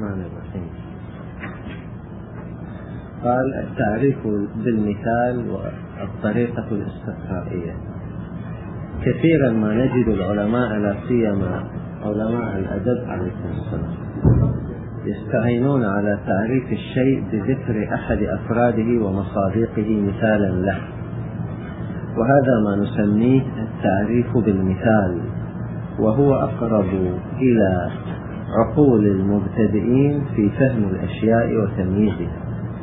الرحمن الرحيم. قال: التعريف بالمثال والطريقة الاستقرائية. كثيرا ما نجد العلماء لا سيما علماء الأدب عليكم السلام يستعينون على تعريف الشيء بذكر أحد أفراده ومصادقه مثالا له، وهذا ما نسميه التعريف بالمثال، وهو أقرب إلى عقول المبتدئين في فهم الأشياء وتمييزها.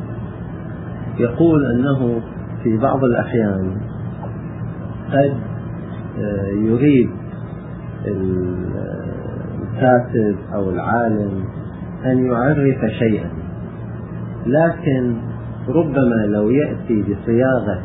يقول أنه في بعض الأحيان قد يريد الكاتب أو العالم أن يعرف شيئا، لكن ربما لو يأتي بصياغة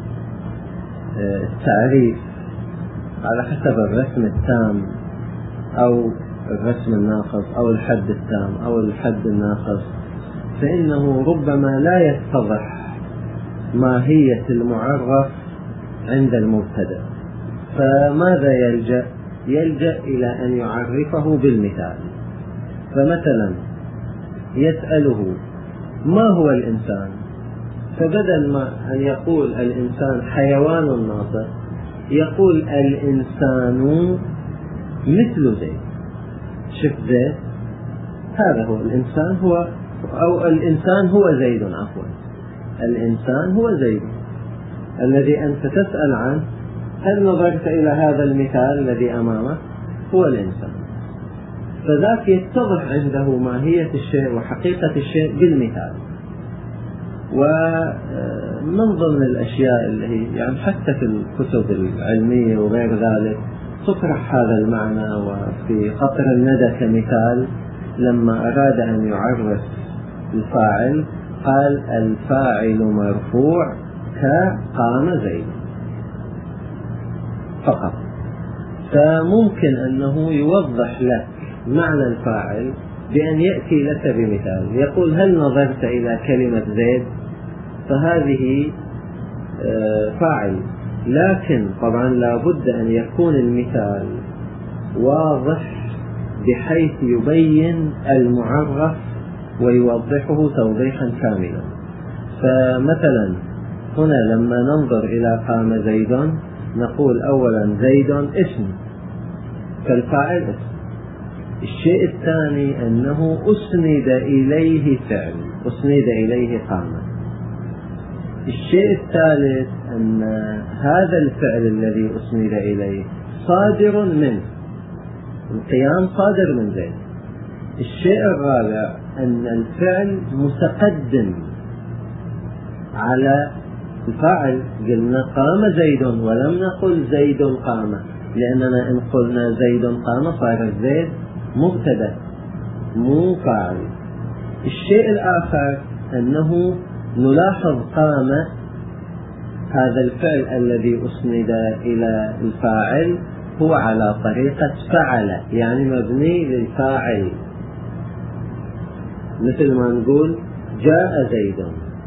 التعريف على حسب الرسم التام أو الرسم الناقص أو الحد التام أو الحد الناقص، فإنه ربما لا يتضح ماهية المعرف عند المبتدئ. فماذا يلجأ إلى أن يعرفه بالمثال. فمثلا يسأله: ما هو الإنسان؟ فبدل ما أن يقول الإنسان حيوان ناطق، يقول الإنسان مثل زيد. شف زيد، هذا هو الإنسان، هو أو الإنسان هو زيد، عفوا الإنسان هو زيد الذي أنت تسأل عنه. هل نظرت إلى هذا المثال الذي أمامك؟ هو الإنسان. فذاك يتضح عنده ماهية الشيء وحقيقة الشيء بالمثال. ومن ضمن الأشياء اللي هي يعني حتى في الكتب العلمية وغير ذلك تطرح هذا المعنى. وفي قطر الندى كمثال لما أراد أن يعرف الفاعل قال: الفاعل مرفوع كقام زيد فقط. فممكن أنه يوضح لك معنى الفاعل بأن يأتي لك بمثال، يقول: هل نظرت إلى كلمة زيد؟ فهذه فاعل، لكن طبعا لا بد أن يكون المثال واضح بحيث يبين المعرف ويوضحه توضيحا كاملا. فمثلا هنا لما ننظر إلى قام زيد نقول أولا زيد اسم، فالفاعل اسم. الشيء الثاني أنه أسند إليه فعل، أسند إليه قام. الشيء الثالث أن هذا الفعل الذي أسند إليه صادر منه، القيام صادر من زيد. الشيء الرابع أن الفعل متقدم على الفاعل. قلنا قام زيد ولم نقل زيد قام، لأننا إن قلنا زيد قام صار زيد مبتدأ مو فاعل. الشيء الآخر أنه نلاحظ قام هذا الفعل الذي أسند إلى الفاعل هو على طريقة فعل، يعني مبني للفاعل، مثل ما نقول جاء زيد،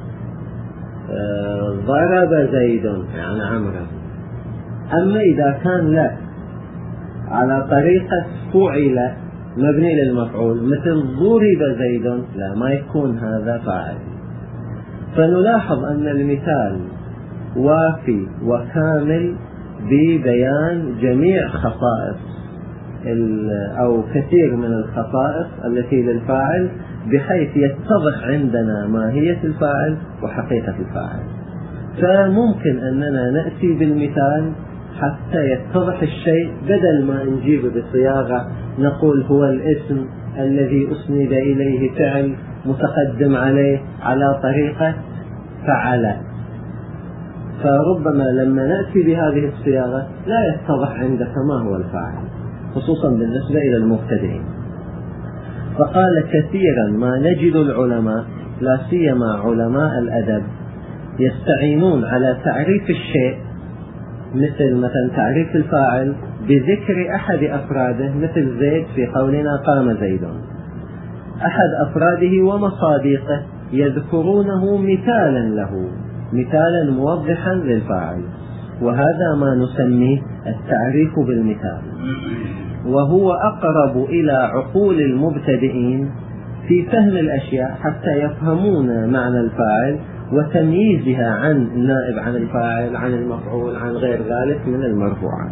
ضرب زيد يعني عمرو. أما إذا كان لا على طريقة فعل مبني للمفعول مثل ضرب زيد، لا، ما يكون هذا فاعل. فنلاحظ أن المثال وافي وكامل ببيان جميع خصائص أو كثير من الخصائص التي للفاعل، بحيث يتضح عندنا ماهية الفاعل وحقيقة الفاعل. فممكن أننا نأتي بالمثال حتى يتضح الشيء، بدل ما نجيب بصياغة نقول هو الاسم الذي أسند إليه فعل متقدم عليه على طريقة فعل. فربما لما نأتي بهذه الصياغة لا يتضح عندك ما هو الفاعل، خصوصا بالنسبة إلى المبتدئين. فقال: كثيرا ما نجد العلماء لا سيما علماء الأدب يستعينون على تعريف الشيء، مثل تعريف الفاعل بذكر أحد أفراده، مثل زيد في قولنا قام زيد، أحد أفراده ومصادقه يذكرونه مثالا له، مثالا موضحا للفاعل. وهذا ما نسميه التعريف بالمثال، وهو أقرب إلى عقول المبتدئين في فهم الأشياء حتى يفهمون معنى الفاعل وتمييزها عن النائب عن الفاعل، عن المفعول، عن غير ذلك من المرفوعات.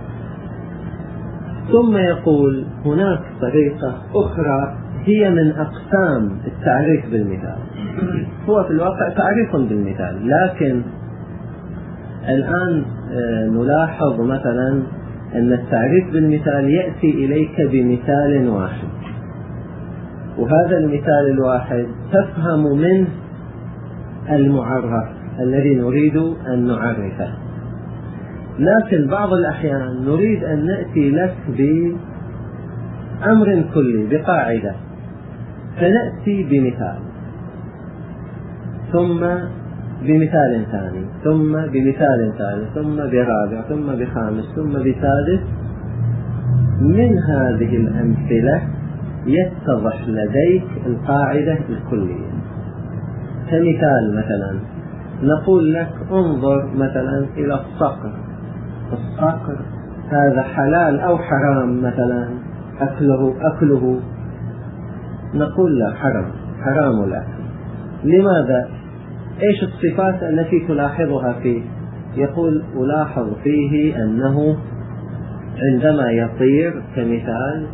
ثم يقول هناك طريقة أخرى هي من أقسام التعريف بالمثال. هو في الواقع تعريف بالمثال، لكن الآن نلاحظ مثلا أن التعريف بالمثال يأتي إليك بمثال واحد، وهذا المثال الواحد تفهم منه المعرف الذي نريد أن نعرفه. لكن بعض الأحيان نريد أن نأتي لك بأمر كلي، بقاعدة، فنأتي بمثال، ثم بمثال ثاني، ثم بمثال ثالث، ثم برابع، ثم بخامس، ثم بسادس. من هذه الأمثلة يتضح لديك القاعدة الكلية. كمثال مثلا نقول لك انظر مثلا إلى الصقر. الصقر هذا حلال أو حرام؟ مثلا أكله نقول لا، حرام الأكل. لماذا؟ إيش الصفات التي تلاحظها فيه؟ يقول ألاحظ فيه أنه عندما يطير كمثال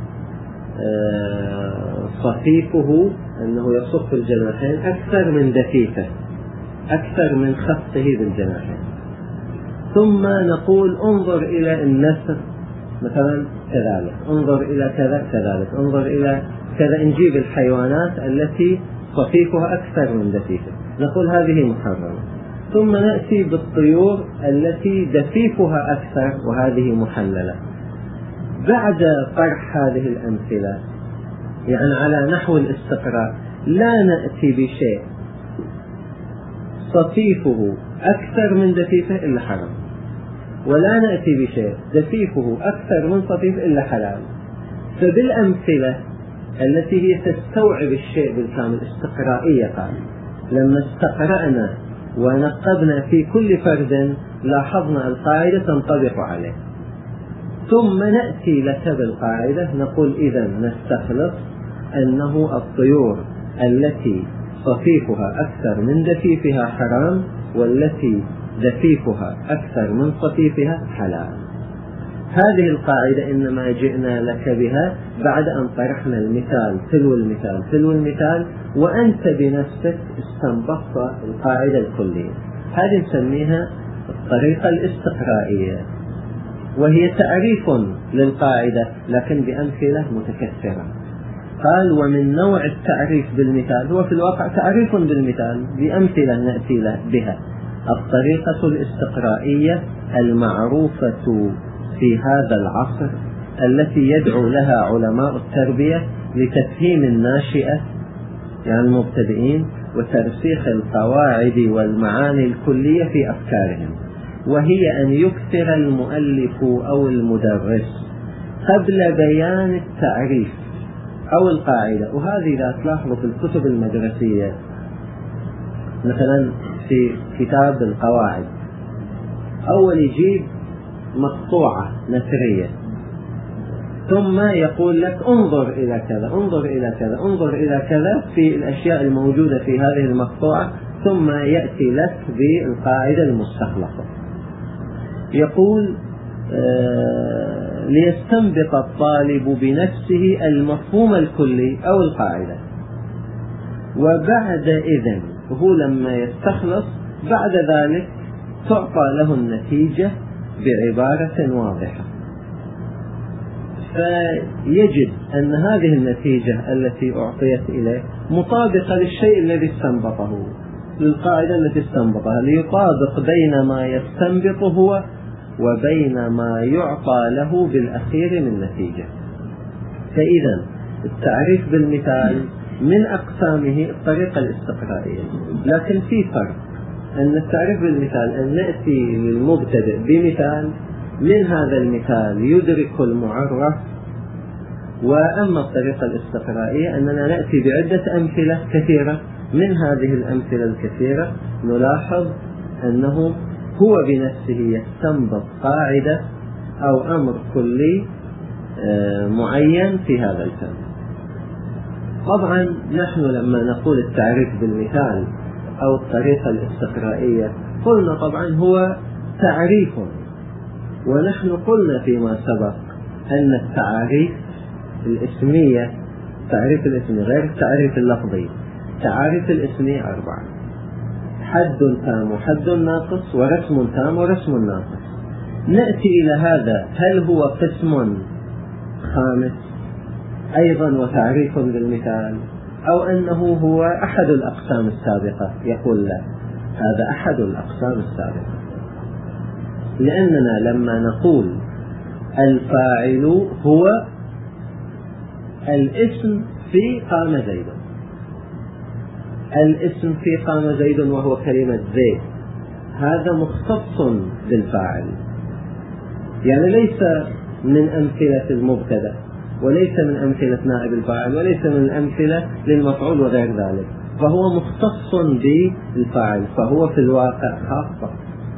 صفيفه أنه يصف الجناحين أكثر من دفيفه، أكثر من خفته بالجناحين. ثم نقول انظر إلى النسر مثلا كذلك، انظر إلى كذا كذلك، انظر إلى كذا. نجيب الحيوانات التي صفيفها أكثر من دفيفه، نقول هذه محرمة. ثم نأتي بالطيور التي دفيفها أكثر وهذه محللة. بعد طرح هذه الأمثلة يعني على نحو الاستقراء، لا نأتي بشيء صفيفه أكثر من دفيفه إلا حرام، ولا نأتي بشيء دفيفه أكثر من صفيف إلا حلال. فبالأمثلة التي هي تستوعب الشيء بالكامل، استقرائية، قال لما استقرأنا ونقبنا في كل فرد لاحظنا القاعدة تنطبق عليه. ثم نأتي لك بالقاعدة، نقول إذا نستخلص أنه الطيور التي صفيفها أكثر من دفيفها حرام، والتي دفيفها أكثر من صفيفها حلال. هذه القاعدة إنما جئنا لك بها بعد أن طرحنا المثال تلو المثال تلو المثال، وأنت بنفسك استنبطت القاعدة الكلية. هذه نسميها الطريقة الاستقرائية، وهي تعريف للقاعدة لكن بأمثلة متكثرة. قال ومن نوع التعريف بالمثال، هو في الواقع تعريف بالمثال بأمثلة نأتي بها، الطريقة الاستقرائية المعروفة في هذا العصر، التي يدعو لها علماء التربية لتفهيم الناشئة يعني المبتدئين وترسيخ القواعد والمعاني الكلية في أفكارهم، وهي أن يكثر المؤلف أو المدرس قبل بيان التعريف أو القاعدة. وهذه لا تلاحظ في الكتب المدرسية، مثلا في كتاب القواعد أول يجيب مقطوعة نثرية، ثم يقول لك انظر إلى كذا، انظر إلى كذا، انظر إلى كذا في الأشياء الموجودة في هذه المقطوعة، ثم يأتي لك بالقاعدة المستخلصة. يقول ليستنبط الطالب بنفسه المفهوم الكلي أو القاعدة، وبعد إذن هو لما يستخلص بعد ذلك تعطى له النتيجة بعبارة واضحة، فيجد أن هذه النتيجة التي أعطيت إليه مطابقة للشيء الذي استنبطه، للقاعدة التي استنبطها، ليطابق بين ما يستنبط هو وبين ما يعطى له بالأخير من نتيجة. فإذا التعريف بالمثال من أقسامه الطريقة الاستقرائية، لكن في فرق، أن التعريف بالمثال أن نأتي للمبتدئ بمثال، من هذا المثال يدرك المعرف. وأما الطريقة الاستقرائية أننا نأتي بعدة أمثلة كثيرة، من هذه الأمثلة الكثيرة نلاحظ أنه هو بنفسه يستنبط قاعدة أو أمر كلي معين في هذا الفن. طبعا نحن لما نقول التعريف بالمثال أو الطريقة الاستقرائية قلنا طبعا هو تعريف، ونحن قلنا فيما سبق أن التعريف الاسمية، التعريف الاسمي غير التعريف اللفظي. التعريف الاسمي 4: حد تام وحد ناقص ورسم تام ورسم ناقص. نأتي إلى هذا، هل هو قسم خامس أيضا وتعريف بالمثال، أو أنه هو أحد الأقسام السابقة؟ يقول لا، هذا أحد الأقسام السابقة، لأننا لما نقول الفاعل هو الاسم في قام زيد، الاسم في قام زيد وهو كلمة زيد، هذا مختص بالفاعل، يعني ليس من أمثلة المبتدأ، وليس من أمثلة نائب الفاعل، وليس من الأمثلة للمفعول وغير ذلك، فهو مختص بالفاعل، فهو في الواقع خاصة.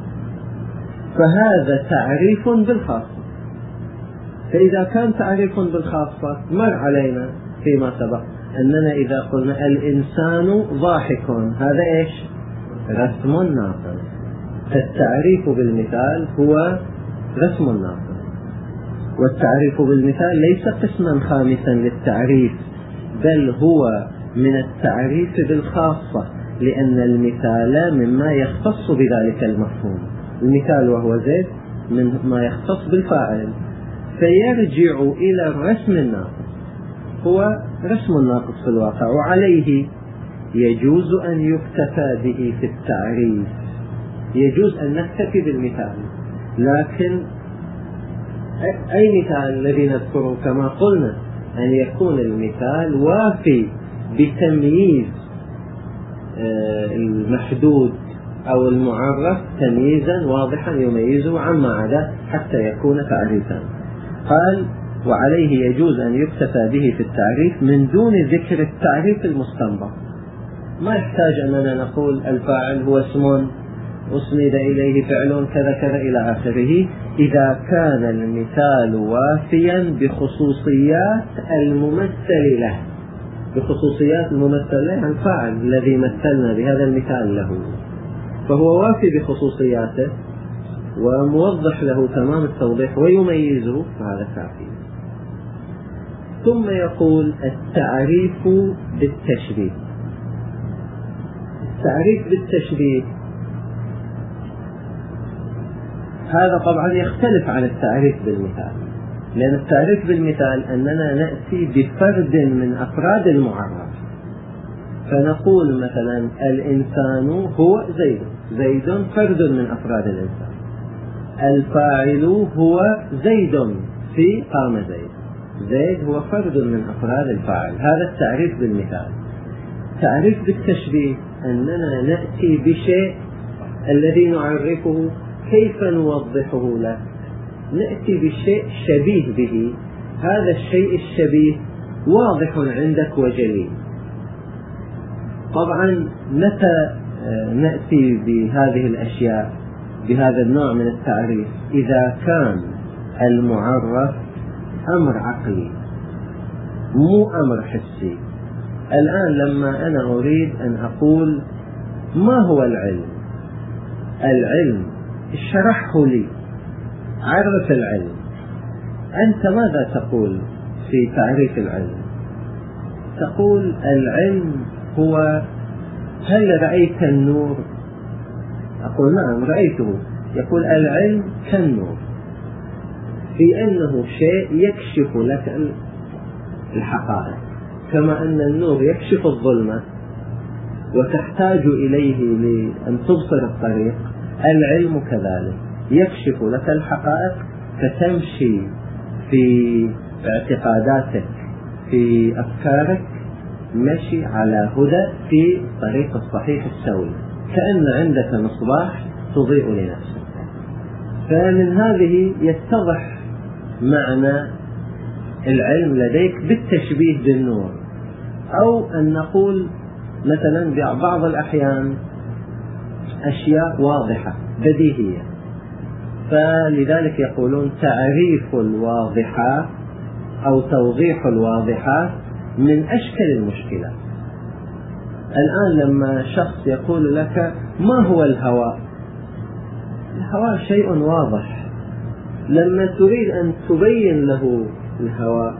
فهذا تعريف بالخاصة. فإذا كان تعريف بالخاصة مر علينا فيما سبق أننا إذا قلنا الإنسان ضاحك، هذا إيش؟ رسم ناقص. فالتعريف بالمثال هو رسم ناقص، والتعريف بالمثال ليس قسما خامسا للتعريف، بل هو من التعريف بالخاصة، لأن المثال مما يختص بذلك المفهوم. المثال وهو زيد مما يختص بالفاعل، فيرجع إلى الرسم الناقص، هو رسم الناقص في الواقع، وعليه يجوز أن يكتفى به في التعريف. يجوز أن نكتفي بالمثال، لكن أي مثال الذي نذكره كما قلنا أن يكون المثال وافي بتمييز المحدود أو المعرف تمييزا واضحا يميزه عما عدا حتى يكون تعريفا. قال وعليه يجوز أن يكتفى به في التعريف من دون ذكر التعريف المستنبط. ما يحتاج أننا نقول الفاعل هو اسم أسند إليه فعل كذا كذا إلى آخره، إذا كان المثال وافيا بخصوصيات الممثل له، بخصوصيات الممثل له الفاعل الذي مثلنا بهذا المثال له، فهو وافي بخصوصياته وموضح له تمام التوضيح ويميزه، فهذا كافي. ثم يقول التعريف بالتشبيه. التعريف بالتشبيه هذا طبعا يختلف عن التعريف بالمثال، لأن التعريف بالمثال أننا نأتي بفرد من أفراد المعرف، فنقول مثلا الإنسان هو زيد، زيد فرد من أفراد الإنسان، الفاعل هو زيد في قام زيد، زيد هو فرد من أفراد الفاعل. هذا التعريف بالمثال. تعريف بالتشبيه أننا نأتي بشيء الذي نعرفه كيف نوضحه له، نأتي بشيء شبيه به، هذا الشيء الشبيه واضح عندك وجلي. طبعا متى نأتي بهذه الأشياء بهذا النوع من التعريف؟ إذا كان المعرف أمر عقلي مو أمر حسي. الآن لما أنا أريد أن أقول ما هو العلم، العلم اشرحه لي، عرف العلم، أنت ماذا تقول في تعريف العلم؟ تقول العلم هو هل رأيت النور؟ أقول نعم رأيته. يقول العلم كالنور، في أنه شيء يكشف لك الحقائق، كما أن النور يكشف الظلمة وتحتاج إليه لأن تبصر الطريق، العلم كذلك يكشف لك الحقائق فتمشي في اعتقاداتك في أفكارك مشي على هدى في طريق الصحيح السوي، كأن عندك مصباح تضيء لنفسك. فمن هذه يتضح معنى العلم لديك بالتشبيه بالنور. أو أن نقول مثلا بعض الأحيان أشياء واضحة بديهية، فلذلك يقولون تعريف الواضحات أو توضيح الواضحات من أشكل المشكلات. الآن لما شخص يقول لك ما هو الهواء؟ الهواء شيء واضح. لما تريد أن تبين له الهواء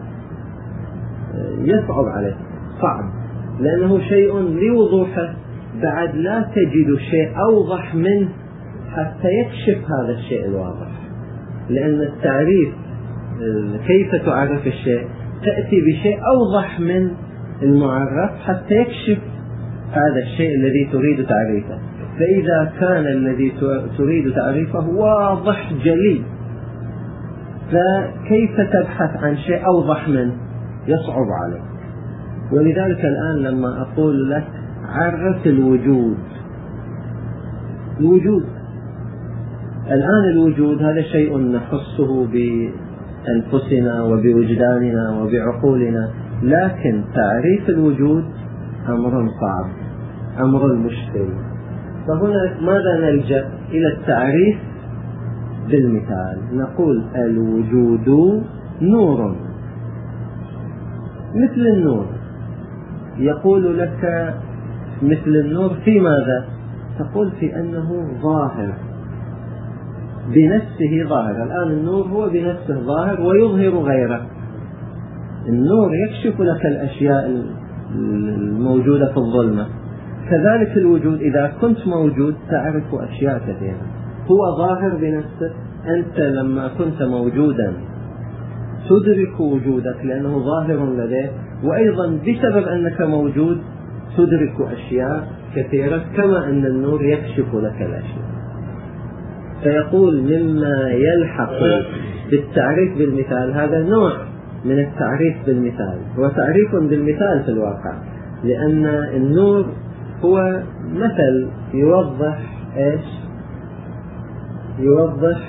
يصعب عليك، صعب، لأنه شيء لوضوحه بعد لا تجد شيء أوضح منه حتى يكشف هذا الشيء الواضح. لأن التعريف كيف تعرف الشيء تأتي بشيء أوضح من المعرف حتى يكشف هذا الشيء الذي تريد تعريفه. فإذا كان الذي تريد تعريفه واضح جلي، فكيف تبحث عن شيء أوضح منه؟ يصعب عليك. ولذلك الآن لما أقول لك عرف الوجود، الآن الوجود هذا شيء نحسه بأنفسنا وبوجداننا وبعقولنا، لكن تعريف الوجود أمر صعب، أمر مشكل. فهنا ماذا نلجأ؟ إلى التعريف بالمثال. نقول الوجود نور، مثل النور. يقول لك مثل النور في ماذا؟ تقول في أنه ظاهر بنفسه، ظاهر. الآن النور هو بنفسه ظاهر ويظهر غيره. النور يكشف لك الأشياء الموجودة في الظلمة. كذلك الوجود، إذا كنت موجود تعرف أشياء كثيرة. هو ظاهر بنفسه، أنت لما كنت موجودا تدرك وجودك لأنه ظاهر لديك، وأيضا بسبب أنك موجود تدرك أشياء كثيرة، كما أن النور يكشف لك الأشياء. فيقول مما يلحق بالتعريف بالمثال، هذا نوع من التعريف بالمثال، هو تعريف بالمثال في الواقع، لأن النور هو مثل يوضح إيش؟ يوضح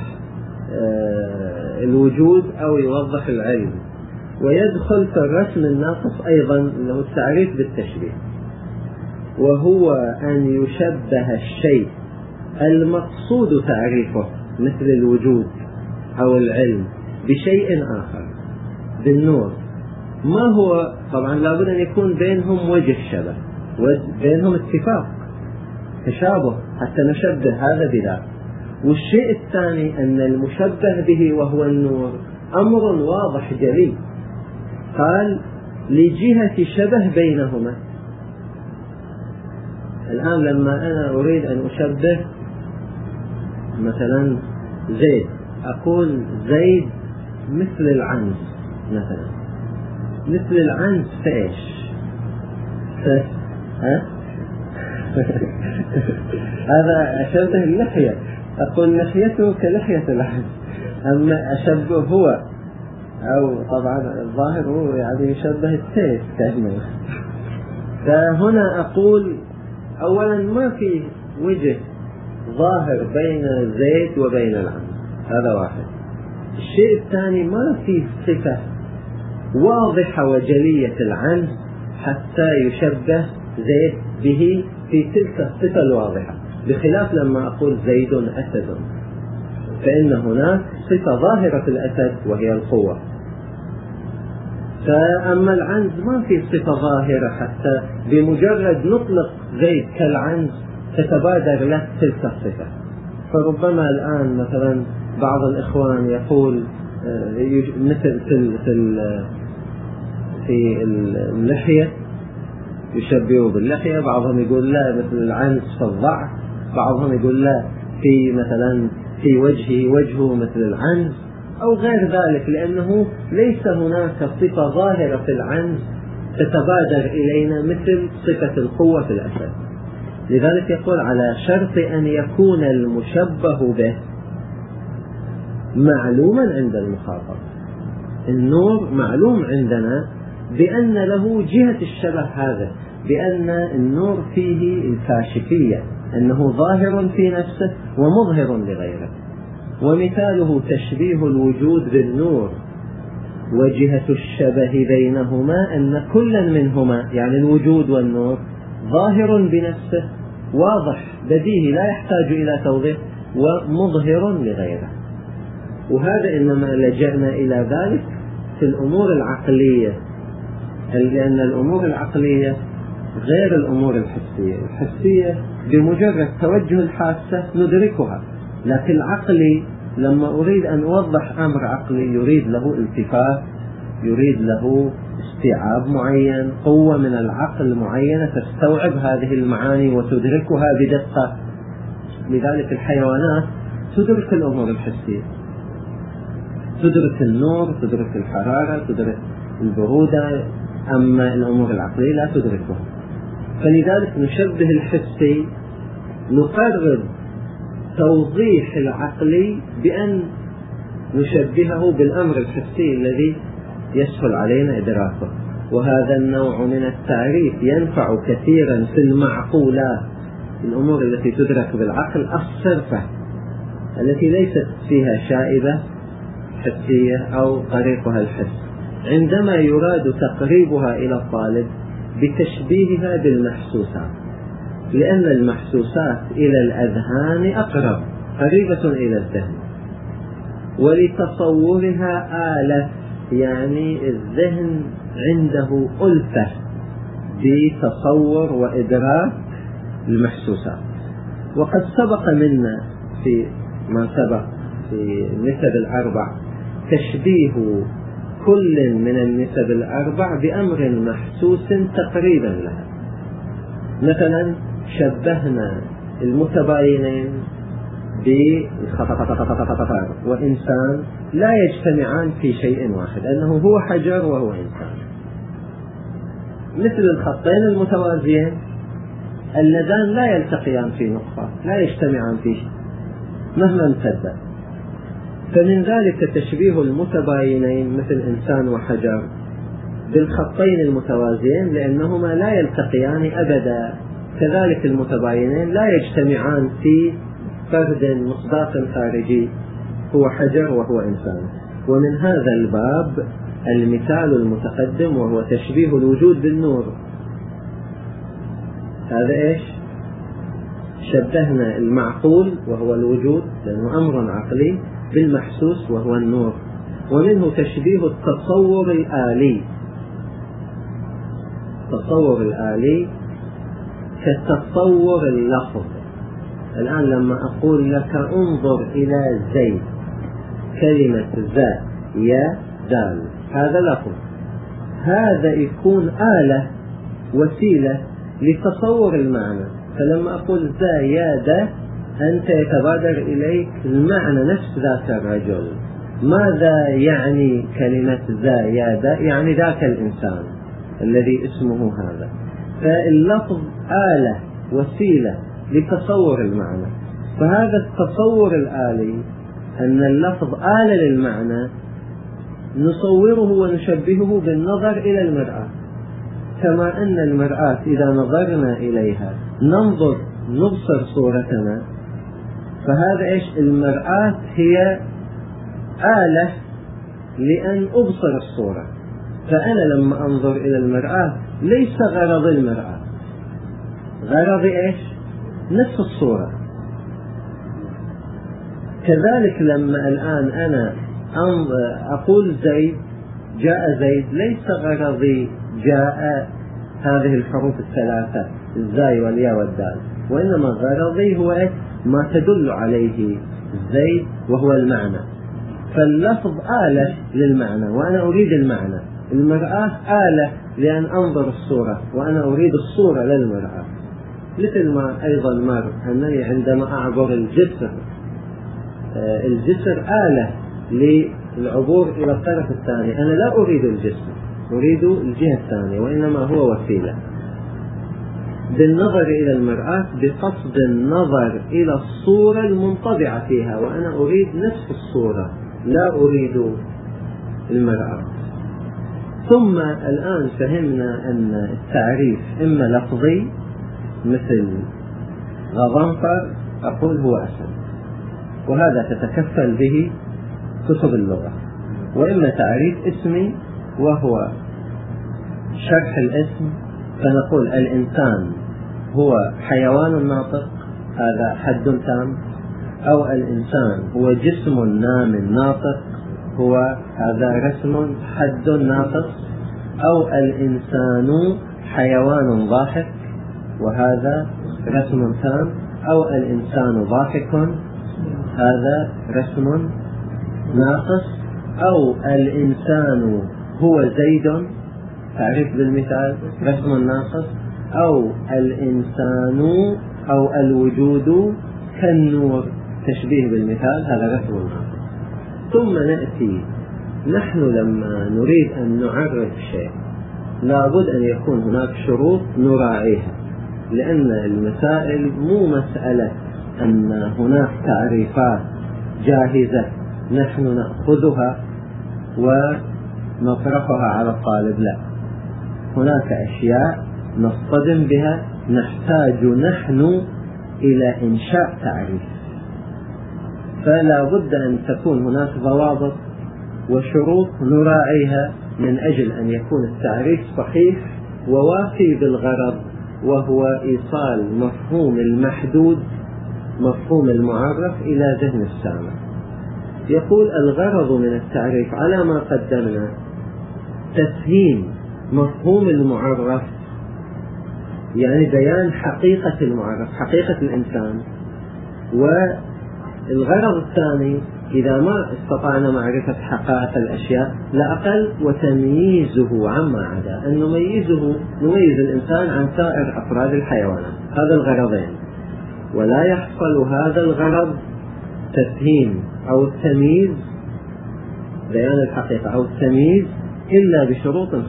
الوجود أو يوضح العلم. ويدخل في الرسم الناقص أيضا له التعريف بالتشبيه، وهو أن يشبه الشيء المقصود تعريفه مثل الوجود أو العلم بشيء آخر بالنور. ما هو؟ طبعا لابد أن يكون بينهم وجه شبه، بينهم اتفاق، تشابه، حتى نشبه هذا بذاك. والشيء الثاني أن المشبه به وهو النور أمر واضح جلي، قال لجهة شبه بينهما. الآن لما أنا أريد أن أشبه مثلا زيد، أقول زيد مثل العنز مثلا، مثل العنز فإيش؟ هذا أشبه اللحية، أقول لحيته كلحية العنز. أما أشبه هو، أو طبعا الظاهر هو يعني يشبه السيف كأنه. فهنا أقول أولا ما في وجه ظاهر بين زيد وبين العنز، هذا واحد. الشيء الثاني ما في صفة واضحة وجلية العنز حتى يشبه زيد به في تلك الصفة الواضحة، بخلاف لما أقول زيد أسد، فإن هناك صفة ظاهرة في الأسد وهي القوة. فأما العنز ما في صفة ظاهرة حتى بمجرد نطلق زيد كالعنز تتبادر له تلك الصفة. فربما الآن مثلا بعض الإخوان يقول مثل في اللحية يشبهوا باللحية، بعضهم يقول لا مثل العنز في الضعف، بعضهم يقول لا في مثلا في وجهه مثل العنز أو غير ذلك، لأنه ليس هناك صفة ظاهرة في العنز تتبادر إلينا مثل صفة القوة في الأسد. لذلك يقول على شرط أن يكون المشبه به معلوما عند المخاطب. النور معلوم عندنا بأن له جهة الشبه هذا، بأن النور فيه الكاشفية، أنه ظاهر في نفسه ومظهر لغيره. ومثاله تشبيه الوجود بالنور، وجهة الشبه بينهما أن كلا منهما يعني الوجود والنور ظاهر بنفسه، واضح بديهي لا يحتاج إلى توضيح، ومظهر لغيره. وهذا إنما لجأنا إلى ذلك في الأمور العقلية لأن الأمور العقلية غير الأمور الحسية. الحسية بمجرد توجه الحاسة ندركها، لكن العقلي لما أريد أن أوضح أمر عقلي يريد له التفات، يريد له استيعاب معين، قوة من العقل معينة تستوعب هذه المعاني وتدركها بدقة. لذلك الحيوانات تدرك الأمور الحسية، تدرك النور، تدرك الحرارة، تدرك البرودة، أما الأمور العقلية لا تدركها. فلذلك نشبه الحسي، نقرب توضيح العقلي بأن نشبهه بالأمر الحسي الذي يسهل علينا إدراكه. وهذا النوع من التعريف ينفع كثيرا في المعقولات، الأمور التي تدرك بالعقل الصرفة التي ليست فيها شائبة حسية أو طريقها الحس، عندما يراد تقريبها إلى الطالب بتشبيهها بالمحسوسات، لأن المحسوسات إلى الأذهان أقرب، قريبة إلى الذهن، ولتصورها آلة، يعني الذهن عنده ألفة بتصور وإدراك المحسوسات. وقد سبق منا في ما سبق في النسب الأربع تشبيه كل من النسب الأربع بأمر محسوس تقريبا لها. مثلا شبهنا المتباينين بالخطر وإنسان لا يجتمعان في شيء واحد، أنه هو حجر وهو إنسان، مثل الخطين المتوازيين اللذان لا يلتقيان في نقطة، لا يجتمعان في شيء مهما امتد. فمن ذلك تشبيه المتباينين مثل إنسان وحجر بالخطين المتوازيين لأنهما لا يلتقيان أبدا، كذلك المتباينين لا يجتمعان في فرد مصداق خارجي، هو حجر وهو إنسان. ومن هذا الباب المثال المتقدم وهو تشبيه الوجود بالنور. هذا إيش؟ شبهنا المعقول وهو الوجود لأنه أمر عقلي بالمحسوس وهو النور. ومنه تشبيه التصور الآلي، التصور الآلي كتصور اللفظ. الآن لما أقول لك انظر إلى زيد، كلمة ذا يا دال هذا لفظ، هذا يكون آلة وسيلة لتصور المعنى. فلما أقول ذا يا دا أنت يتبادر إليك المعنى نفس ذاك الرجل. ماذا يعني كلمة ذا يا دا؟ يعني ذاك الإنسان الذي اسمه هذا. فاللفظ آلة وسيلة لتصور المعنى. فهذا التصور الآلي أن اللفظ آلة للمعنى نصوره ونشبهه بالنظر إلى المرآة، كما أن المرآة إذا نظرنا إليها نبصر صورتنا. فهذا إيش؟ المرآة هي آلة لأن أبصر الصورة. فأنا لما أنظر إلى المرآة ليس غرض المرآة، غرضي إيش؟ نفس الصورة. كذلك لما الآن أنا أقول زيد، جاء زيد، ليس غرضي جاء هذه الحروف الثلاثة الزاي والياء والدال، وإنما غرضي هو إيه؟ ما تدل عليه زيد وهو المعنى. فاللفظ آلة للمعنى وأنا أريد المعنى، المرآة آلة لأن أنظر الصورة وأنا أريد الصورة للمرآة. مثل ما أيضا مر أنني عندما أعبر الجسر، الجسر آلة للعبور إلى الطرف الثاني، أنا لا أريد الجسر، أريد الجهة الثانية، وإنما هو وسيلة. بالنظر إلى المرآة بقصد النظر إلى الصورة المنطبعة فيها، وأنا أريد نفس الصورة لا أريد المرآة. ثم الآن فهمنا أن التعريف إما لفظي مثل غضنفر أقول هو أسد، وهذا تتكفل به كتب اللغة، وإما تعريف اسمي وهو شرح الاسم، فنقول الإنسان هو حيوان ناطق، هذا حد تام، أو الإنسان هو جسم نام ناطق، هو هذا رسم حد ناقص، أو الإنسان حيوان ضاحك وهذا رسم تام، أو الإنسان ضاحك هذا رسم ناقص، أو الإنسان هو زيد تعريف بالمثال رسم ناقص، أو الإنسان أو الوجود كالنور تشبيه بالمثال هذا رسم ناقص. ثم نأتي نحن لما نريد أن نعرف شيء لابد أن يكون هناك شروط نراعيها، لأن المسائل مو مسألة أن هناك تعريفات جاهزة نحن نأخذها ونطرحها على الطالب، لا، هناك أشياء نصطدم بها نحتاج نحن إلى إنشاء تعريف، فلا بد أن تكون هناك ضوابط وشروط نراعيها من أجل أن يكون التعريف صحيح ووافي بالغرض، وهو إيصال مفهوم المحدود مفهوم المعرف إلى ذهن السامع. يقول الغرض من التعريف على ما قدمنا تفهيم مفهوم المعرف، يعني بيان حقيقة المعرف حقيقة الإنسان. والغرض الثاني إذا ما استطعنا معرفة حقائق الأشياء لا أقل وتمييزه عما عدا، أن نميز الإنسان عن سائر أفراد الحيوانات، هذا الغرضين. ولا يحصل هذا الغرض تفهيم أو التمييز بيان الحقيقة أو التمييز إلا بشروط 5.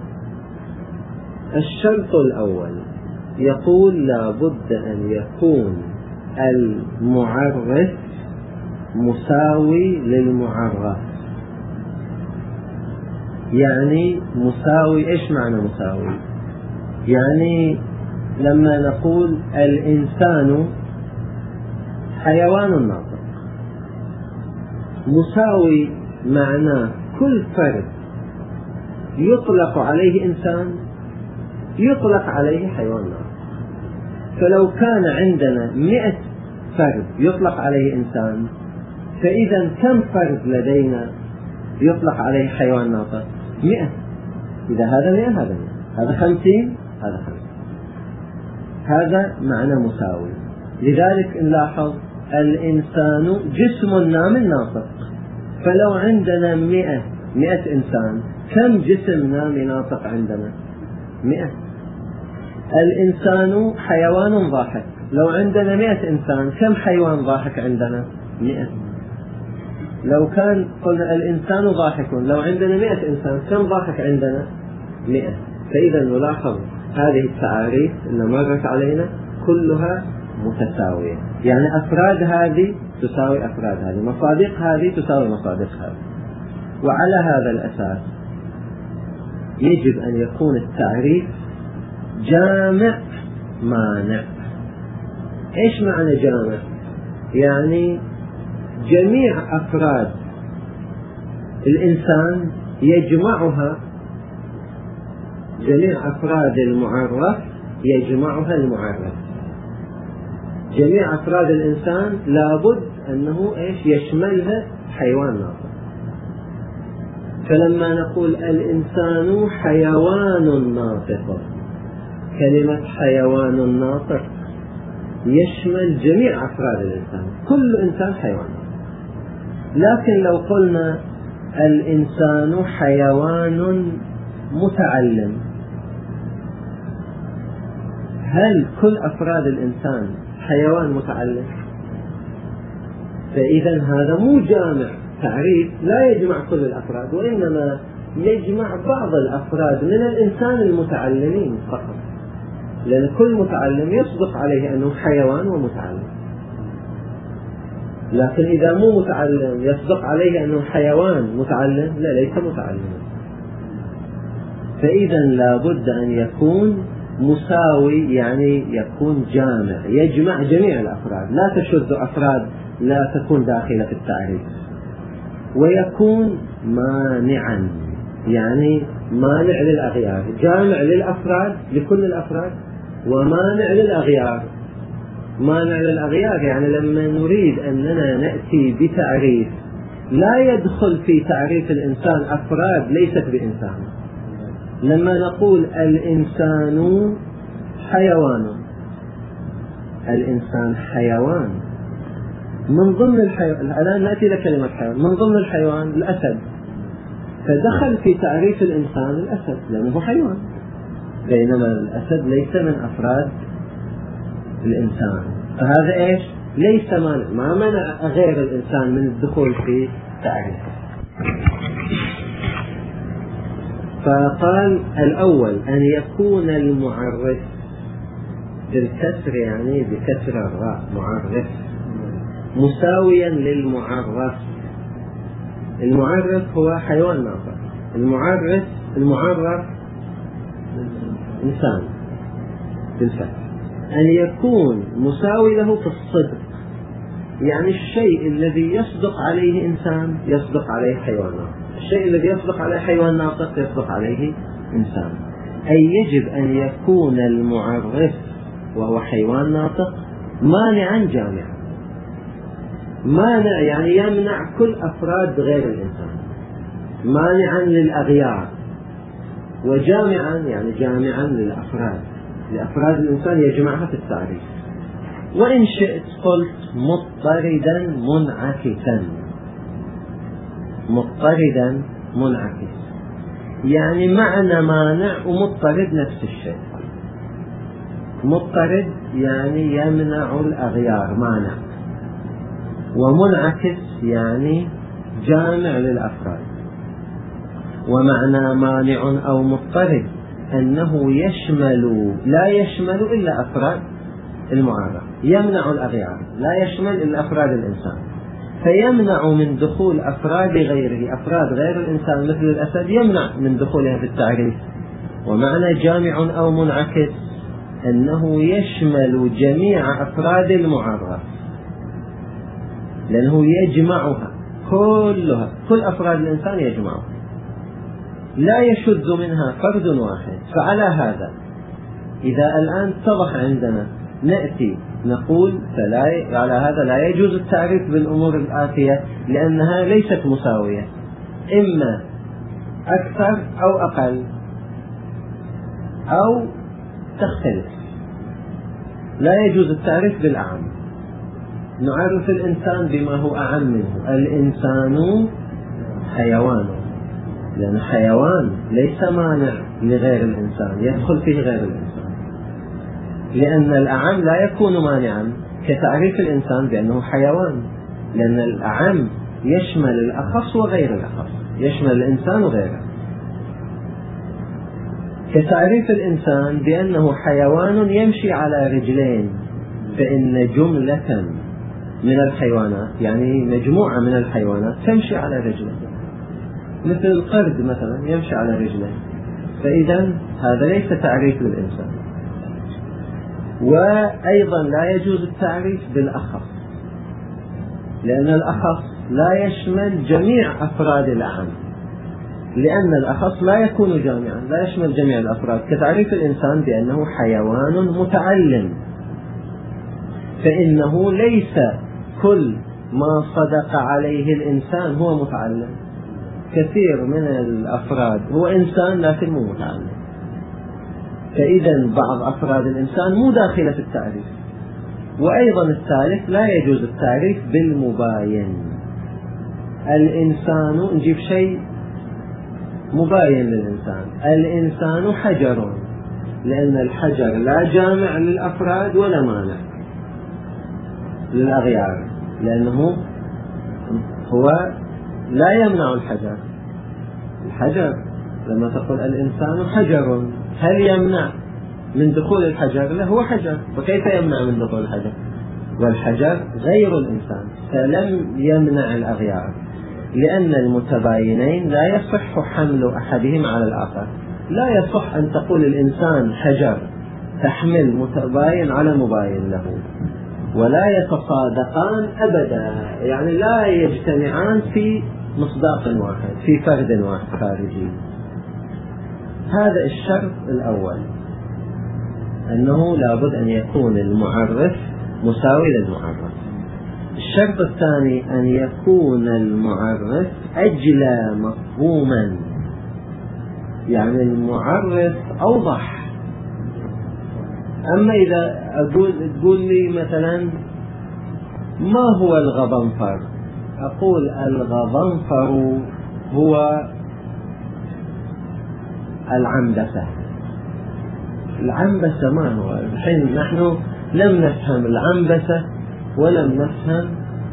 الشرط الأول يقول لا بد أن يكون المعرف مساوي للمعرف. يعني مساوي، إيش معنى مساوي؟ يعني لما نقول الإنسان حيوان ناطق، مساوي معناه كل فرد يطلق عليه إنسان يطلق عليه حيوان ناطق. فلو كان عندنا 100 فرد يطلق عليه إنسان، فإذا كم فرد لدينا يطلق عليه حيوان ناطق؟ 100. إذا هذا 100 هذا 100، هذا 50 هذا 50. هذا معنى مساوي. لذلك نلاحظ الإنسان جسم نام ناطق، فلو عندنا 100 إنسان كم جسم نام ناطق عندنا؟ 100. الإنسان حيوان ضاحك، لو عندنا 100 إنسان كم حيوان ضاحك عندنا؟ 100. لو كان قلنا الإنسان ضاحك، لو عندنا 100 إنسان كم ضاحك عندنا؟ 100. فإذا نلاحظ هذه التعاريف اللي مرت علينا كلها متساوية، يعني أفراد هذه تساوي أفراد هذه، مصادق هذه تساوي مصادق هذه. وعلى هذا الأساس يجب أن يكون التعريف جامع مانع. إيش معنى جامع؟ يعني جميع أفراد الإنسان يجمعها، جميع أفراد المعرف يجمعها المعرف. جميع أفراد الإنسان لابد أنه إيش يشملها حيوان ناطق. فلما نقول الإنسان حيوان ناطق، كلمة حيوان ناطق يشمل جميع أفراد الإنسان، كل إنسان حيوان. لكن لو قلنا الإنسان حيوان متعلم، هل كل أفراد الإنسان حيوان متعلم؟ فإذا هذا مو جامع، تعريف لا يجمع كل الأفراد، وإنما يجمع بعض الأفراد من الإنسان المتعلمين فقط، لأن كل متعلم يصدق عليه أنه حيوان ومتعلم. لكن إذا مو متعلم يصدق عليه أنه حيوان متعلم، لا، ليس متعلما. فإذا لا بد أن يكون مساوي، يعني يكون جامع يجمع جميع الأفراد، لا تشذ أفراد لا تكون داخلة في التعريف. ويكون مانعا، يعني مانع للأغيار، جامع للأفراد لكل الأفراد، ومانع للأغيار. مانع للأغيار يعني لما نريد أننا نأتي بتعريف لا يدخل في تعريف الإنسان أفراد ليست بإنسان، لما نقول الإنسان حيوان، الإنسان حيوان، من ضمن الحيوان، الآن نأتي لكلمة حيوان، من ضمن الحيوان الأسد، فدخل في تعريف الإنسان الأسد لأنه حيوان، بينما الأسد ليس من أفراد الإنسان. فهذا إيش؟ ليس ما منع غير الإنسان من الدخول في تعريفه. فقال الأول أن يكون المعرف بالكسر، يعني بكسر الراء، معرف، مساويا للمعرف. المعرف هو حيوان ناطق، المعرف إنسان بالفتح. أن يكون مساوي له في الصدق، يعني الشيء الذي يصدق عليه إنسان يصدق عليه حيوان ناطق، الشيء الذي يصدق عليه حيوان ناطق يصدق عليه إنسان. أي يجب أن يكون المعرف وهو حيوان ناطق مانعا جامعا. مانع يعني يمنع كل أفراد غير الإنسان، مانعا للأغيار، وجامعا يعني جامعا للأفراد الإنسان يجمعها في التعريف. وإن شئت قلت مضطردا منعكسا، مضطردا منعكس، يعني معنى مانع ومضطرد نفس الشيء. مضطرد يعني يمنع الأغيار، مانع، ومنعكس يعني جامع للأفراد. ومعنى مانع أو مضطرد أنه يشمل، لا يشمل إلا أفراد المعرف، يمنع الأغيار، لا يشمل إلا أفراد الإنسان، فيمنع من دخول أفراد غيره، أفراد غير الإنسان مثل الأسد يمنع من دخولها في التعريف. ومعنى جامع أو منعكس أنه يشمل جميع أفراد المعرف، لأنه يجمعها كلها، كل أفراد الإنسان يجمعها، لا يشذ منها فرد واحد. فعلى هذا إذا الآن اتضح عندنا نأتي نقول على هذا لا يجوز التعريف بالأمور الآتية، لأنها ليست مساوية، إما أكثر أو أقل أو تختلف. لا يجوز التعريف بالأعم، نعرف الإنسان بما هو أعم منه. الإنسان حيوان، لأن حيوان ليس مانع لغير الإنسان، يدخل فيه غير الإنسان، لأن الأعم لا يكون مانعا كتعريف الإنسان بأنه حيوان، لأن الأعم يشمل الأخص وغير الأخص، يشمل الإنسان وغيره. كتعريف الإنسان بأنه حيوان يمشي على رجلين، فإن جملة من الحيوانات، يعني مجموعة من الحيوانات تمشي على رجلين، مثل القرد مثلا يمشي على رجلين، فإذا هذا ليس تعريف للإنسان. وأيضا لا يجوز التعريف بالأخص، لأن الأخص لا يشمل جميع أفراد الأعم، لأن الأخص لا يكون جامعا، لا يشمل جميع الأفراد. كتعريف الإنسان بأنه حيوان متعلم، فإنه ليس كل ما صدق عليه الإنسان هو متعلم، كثير من الأفراد هو إنسان لكن مو متعلم، فإذا بعض أفراد الإنسان مو داخلة في التعريف. وأيضا الثالث لا يجوز التعريف بالمباين. الإنسان نجيب شيء مباين للإنسان، الإنسان حجر، لأن الحجر لا جامع للأفراد ولا مانع للأغيار، لأنه هو لا يمنع الحجر. الحجر لما تقول الإنسان حجر، هل يمنع من دخول الحجر؟ لا، هو حجر، وكيف يمنع من دخول الحجر؟ والحجر غير الإنسان، فلم يمنع الأغيار، لأن المتباينين لا يصح حمل أحدهم على الآخر. لا يصح أن تقول الإنسان حجر تحمل متباين على مباين له، ولا يتصادقان أبدا، يعني لا يجتمعان في مصداق واحد، في فرد واحد خارجي. هذا الشرط الأول، أنه لابد أن يكون المعرف مساوي للمعرف. الشرط الثاني أن يكون المعرف أجلى مفهوما يعني المعرف أوضح. أما إذا تقول لي مثلا ما هو الغضنفر، أقول الغضنفر هو العنبسة. العنبسة ما هو؟ الحين نحن لم نفهم العنبسة ولم نفهم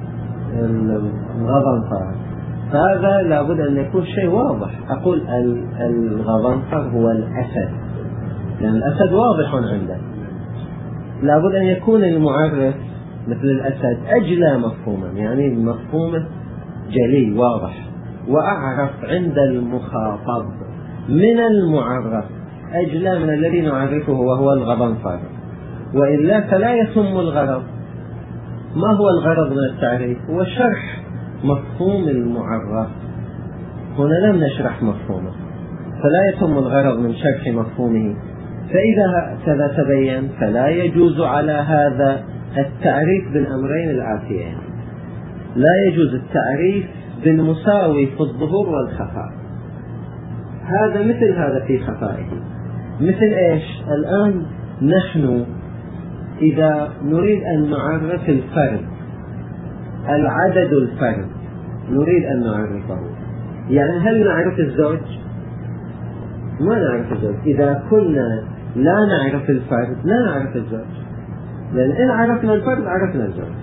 الغضنفر، فهذا لابد أن يكون شيء واضح. أقول الغضنفر هو الأسد، لأن الأسد واضح عنده. لابد أن يكون المعرف مثل الأسد أجلى مفهوما، يعني مفهومه جلي واضح، وأعرف عند المخاطب من المعرف أجلى من الذي نعرفه وهو الغضنفر، وإلا فلا يتم الغرض. ما هو الغرض من التعريف؟ هو شرح مفهوم المعرف. هنا لم نشرح مفهومه، فلا يتم الغرض من شرح مفهومه. فإذا كذا تبين فلا يجوز على هذا التعريف بالأمرين الآتيين. لا يجوز التعريف بالمساوي في الظهور والخفاء، هذا مثل هذا في خفائه. مثل إيش؟ الآن نحن إذا نريد أن نعرف الفرد، العدد الفرد نريد أن نعرفه، يعني هل نعرف الزوج؟ ما نعرف الزوج. إذا كنا لا نعرف الفرد لا نعرف الزوج، لأن إن عرفنا الفرد عرفنا الزوج.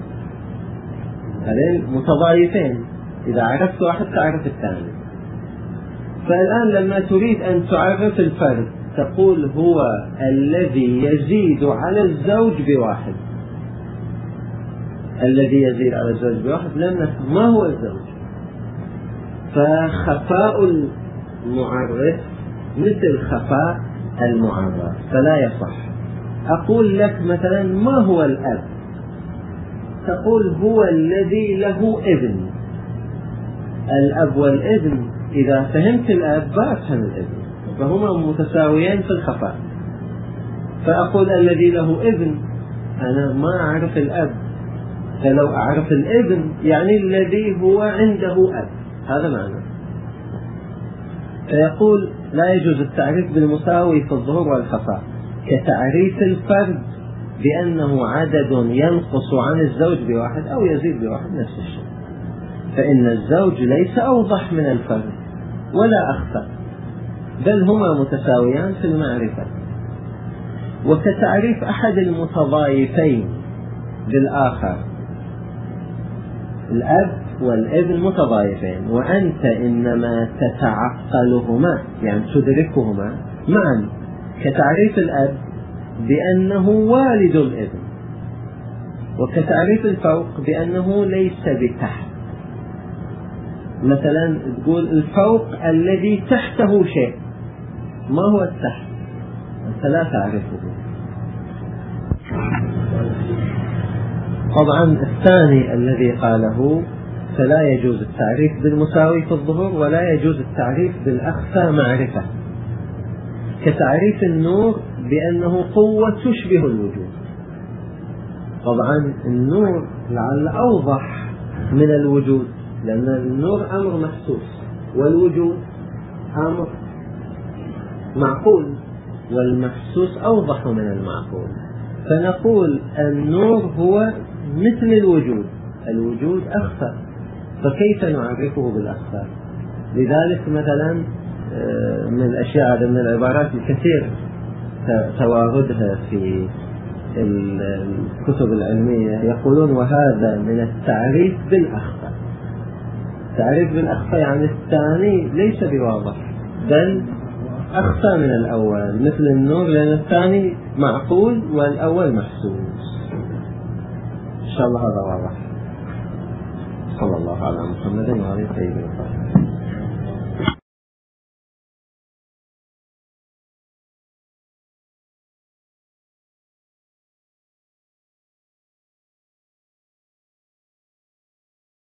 هذين متضايفين، إذا عرفت واحد تعرف الثاني. فالآن لما تريد أن تعرف الفرد تقول هو الذي يزيد على الزوج بواحد. الذي يزيد على الزوج بواحد لم نفهم ما هو الزوج. فخفاء المعرف مثل خفاء المعرف، فلا يصح. أقول لك مثلا ما هو الأب، تقول هو الذي له ابن. الأب والابن، إذا فهمت الأب بفهم الابن، فهما متساويين في الخفاء. فأقول الذي له ابن، أنا ما أعرف الأب، فلو أعرف الابن يعني الذي هو عنده أب، هذا معنى. فيقول لا يجوز التعريف بالمساوي في الظهور والخفاء، كتعريف الفرد بأنه عدد ينقص عن الزوج بواحد أو يزيد بواحد، نفس الشيء. فإن الزوج ليس أوضح من الفرد ولا أخفى، بل هما متساويان في المعرفة. وكتعريف أحد المتضايفين بالآخر، الأب والابن متضايفين وأنت إنما تتعقلهما، يعني تدركهما معا، كتعريف الأب بأنه والد الابن، وكتعريف الفوق بأنه ليس بتحت. مثلا تقول الفوق الذي تحته شيء، ما هو التحت؟ أنت لا تعرفه. طبعا الثاني الذي قاله فلا يجوز التعريف بالمساوي في الظهور ولا يجوز التعريف بالأخفى معرفة، كتعريف النور بأنه قوة تشبه الوجود. طبعا النور لعل أوضح من الوجود، لأن النور أمر محسوس والوجود أمر معقول، والمحسوس أوضح من المعقول. فنقول النور هو مثل الوجود، الوجود أخفى، فكيف نعرفه بالأخفى؟ لذلك مثلا من الأشياء هذا من العبارات الكثير تواردها في الكتب العلمية، يقولون وهذا من التعريف بالأخفى. التعريف بالأخفى يعني الثاني ليس بواضح بل أخفى من الأول، مثل النور، لأن الثاني معقول والأول محسوس. إن شاء الله هذا واضح. صلى الله على محمد وعلى آله وصحبه.